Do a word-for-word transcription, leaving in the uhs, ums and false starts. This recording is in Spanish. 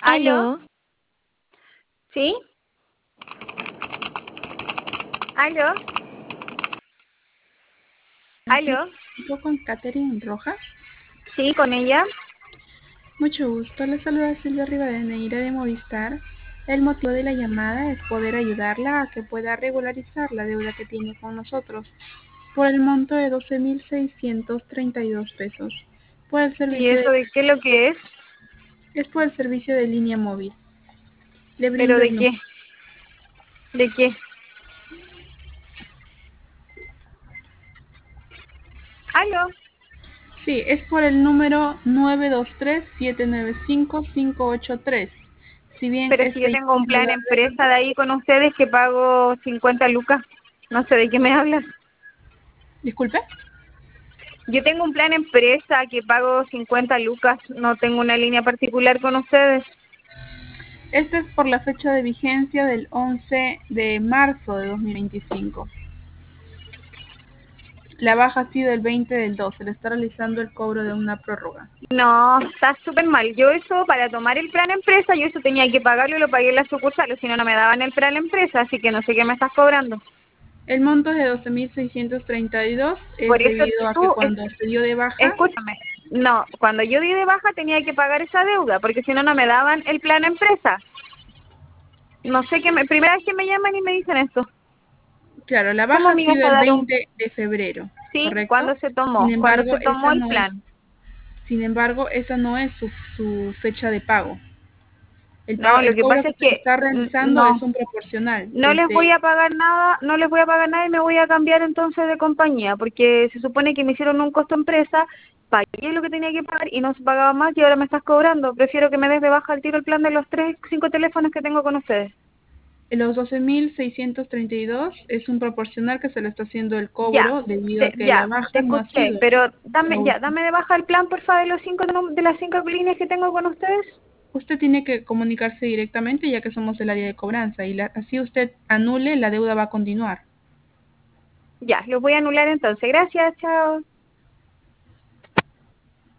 ¿Aló? Aló, ¿Sí? ¿Aló? sí, ¿Aló? con Catherine Rojas. ¿Sí, con ella? Mucho gusto, le saluda Silvia Rivadeneira de Movistar. El motivo de la llamada es poder ayudarla a que pueda regularizar la deuda que tiene con nosotros por el monto de doce mil seiscientos treinta y dos pesos. Por el ¿Y servicio eso de, de qué es lo que es? es por el servicio de línea móvil. Le ¿Pero brindo de el qué? número. ¿De qué? ¿Aló? Sí, es por el número nueve dos tres siete nueve cinco cinco ocho tres. Si bien Pero si yo este tengo un inicio plan de red, empresa de ahí con ustedes que pago cincuenta lucas. No sé de qué me hablas. disculpe. Yo tengo un plan empresa que pago cincuenta lucas. No tengo una línea particular con ustedes. Este es por la fecha de vigencia del once de marzo de dos mil veinticinco. La baja ha sido el veinte del dos. Se le está realizando el cobro de una prórroga. No, está súper mal. Yo eso, para tomar el plan empresa, yo eso tenía que pagarlo y lo pagué en la sucursal, o si no, no me daban el plan empresa, así que no sé qué me estás cobrando. El monto es de doce mil seiscientos treinta y dos. Por Es eso debido a que tú, es- cuando se dio de baja, escúchame, no, cuando yo di de baja tenía que pagar esa deuda, porque si no, no me daban el plan empresa. No sé qué, me, primera vez que me llaman y me dicen esto. claro, la ¿Cómo baja ha me ibas sido a el dar un veinte de febrero, sí? ¿correcto? ¿Cuándo se Sin tomó? ¿Cuándo embargo, se tomó esa el no es, plan? sin embargo, esa no es su, su fecha de pago. El No, pago, lo el que cobro pasa que es se le que está mm, realizando no, es un proporcional no les voy desde a pagar nada, no les voy a pagar nada y me voy a cambiar entonces de compañía, porque se supone que me hicieron un costo empresa, pagué lo que tenía que pagar y no se pagaba más y ahora me estás cobrando. Prefiero que me des de baja al tiro el plan de los tres, cinco teléfonos que tengo con ustedes. los doce mil seiscientos treinta y dos. Es un proporcional que se le está haciendo el Ya, cobro debido a te, que la ya, te baja no ha escuché, sido pero dame, la ya, última. dame de baja el plan, porfa, de los cinco, de las cinco líneas que tengo con ustedes. Usted tiene que comunicarse directamente ya que somos el área de cobranza y la- así usted anule, la deuda va a continuar. Ya, los voy a anular entonces. Gracias, chao.